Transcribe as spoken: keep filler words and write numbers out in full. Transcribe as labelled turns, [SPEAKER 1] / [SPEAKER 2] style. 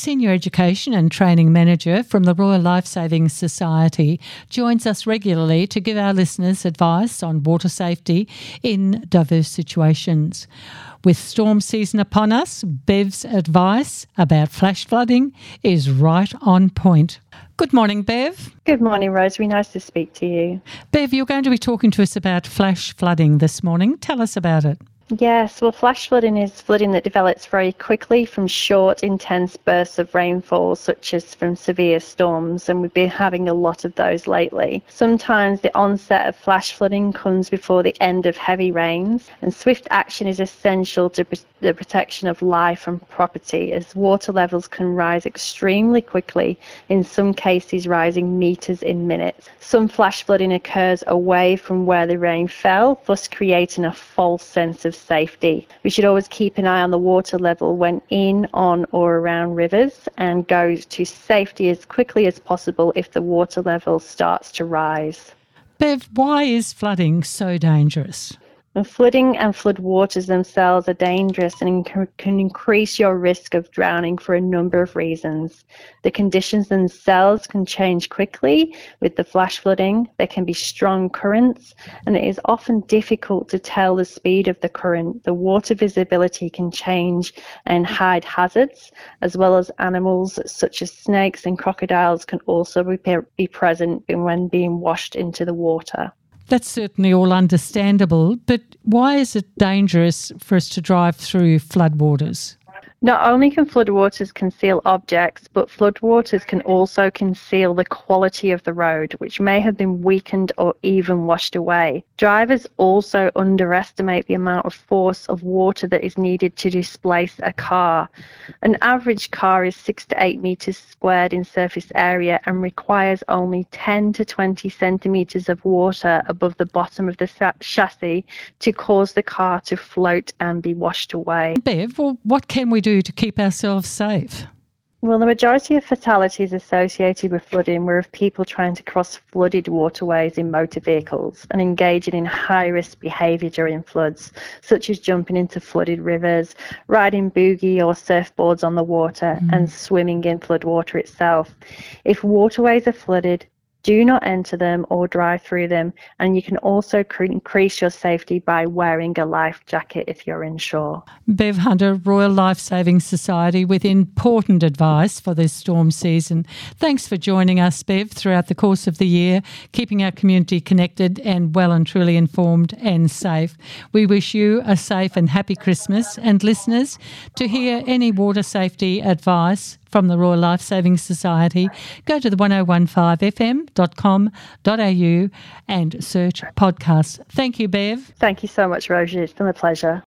[SPEAKER 1] Senior Education and Training Manager from the Royal Lifesaving Society, joins us regularly to give our listeners advice on water safety in diverse situations. With storm season upon us, Bev's advice about flash flooding is right on point. Good morning, Bev.
[SPEAKER 2] Good morning, Rosemary. Nice to speak to you.
[SPEAKER 1] Bev, you're going to be talking to us about flash flooding this morning. Tell us about it.
[SPEAKER 2] Yes, well, flash flooding is flooding that develops very quickly from short, intense bursts of rainfall, such as from severe storms, and we've been having a lot of those lately. Sometimes the onset of flash flooding comes before the end of heavy rains, and swift action is essential to the protection of life and property, as water levels can rise extremely quickly, in some cases rising metres in minutes. Some flash flooding occurs away from where the rain fell, thus creating a false sense of safety. We should always keep an eye on the water level when in, on or around rivers, and go to safety as quickly as possible if the water level starts to rise.
[SPEAKER 1] Bev, why is flooding so dangerous?
[SPEAKER 2] And flooding and flood waters themselves are dangerous and can increase your risk of drowning for a number of reasons. The conditions themselves can change quickly with the flash flooding. There can be strong currents, and it is often difficult to tell the speed of the current. The water visibility can change and hide hazards, as well as animals such as snakes and crocodiles can also be present when being washed into the water.
[SPEAKER 1] That's certainly all understandable, but why is it dangerous for us to drive through floodwaters?
[SPEAKER 2] Not only can floodwaters conceal objects, but floodwaters can also conceal the quality of the road, which may have been weakened or even washed away. Drivers also underestimate the amount of force of water that is needed to displace a car. An average car is six to eight metres squared in surface area and requires only ten to twenty centimetres of water above the bottom of the chassis to cause the car to float and be washed away.
[SPEAKER 1] Bev, well, what can we do to keep ourselves safe?
[SPEAKER 2] Well, the majority of fatalities associated with flooding were of people trying to cross flooded waterways in motor vehicles and engaging in high-risk behaviour during floods, such as jumping into flooded rivers, riding boogie or surfboards on the water, mm. and swimming in floodwater itself. If waterways are flooded, do not enter them or drive through them, and you can also cr- increase your safety by wearing a life jacket if you're inshore.
[SPEAKER 1] Bev Hunter, Royal Lifesaving Society, with important advice for this storm season. Thanks for joining us, Bev, throughout the course of the year, keeping our community connected and well and truly informed and safe. We wish you a safe and happy Christmas, and listeners, to hear any water safety advice from the Royal Lifesaving Society, go to the ten fifteen f m dot com dot a u and search podcasts. Thank you, Bev.
[SPEAKER 2] Thank you so much, Rosie. It's been a pleasure.